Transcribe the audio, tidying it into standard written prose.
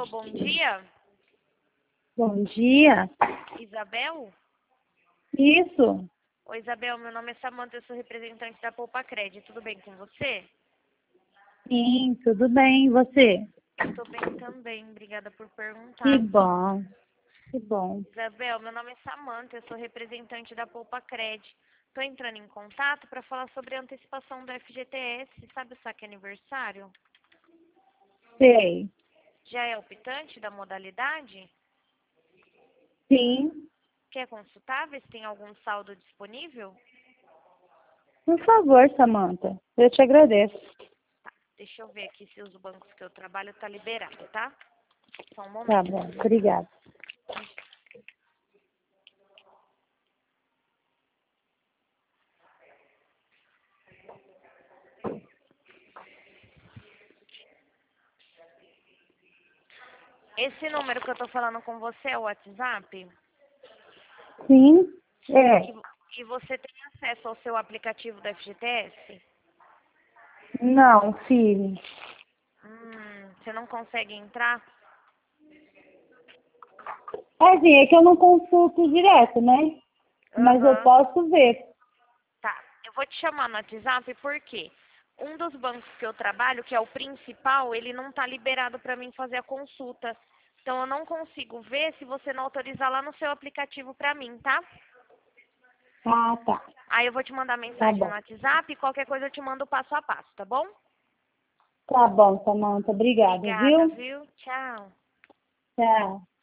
Alô, bom dia. Bom dia. Isabel? Isso. Oi, Isabel, meu nome é Samanta, eu sou representante da Poupa Cred. Tudo bem com você? Sim, tudo bem. E você? Eu tô bem também, obrigada por Que perguntar. bom. Que bom. Isabel, meu nome é Samanta, eu sou representante da Poupa Cred. Tô entrando em contato para falar sobre a antecipação do FGTS. Sabe o saque aniversário? Sei. Já é optante da modalidade? Sim. Quer consultar, ver se tem algum saldo disponível? Por favor, Samanta. Eu te agradeço. Tá, deixa eu ver aqui se os bancos que eu trabalho tá liberado, tá? Só um Tá momento. bom. Obrigada. Esse número que eu tô falando com você é o WhatsApp? Sim. É. E você tem acesso ao seu aplicativo do FGTS? Não, filho. Você não consegue entrar? É assim, é que eu não consulto direto, né? Mas eu Aham. posso ver. Tá. Eu vou te chamar no WhatsApp porque um dos bancos que eu trabalho, que é o principal, ele não tá liberado para mim fazer a consulta. Então eu não consigo ver se você não autorizar lá no seu aplicativo para mim, tá? Ah, tá. Aí eu vou te mandar Tá mensagem no bom. WhatsApp e qualquer coisa eu te mando passo a passo, tá bom? Tá bom, Samanta. Obrigada, Obrigada, viu? viu? Tchau. Tchau.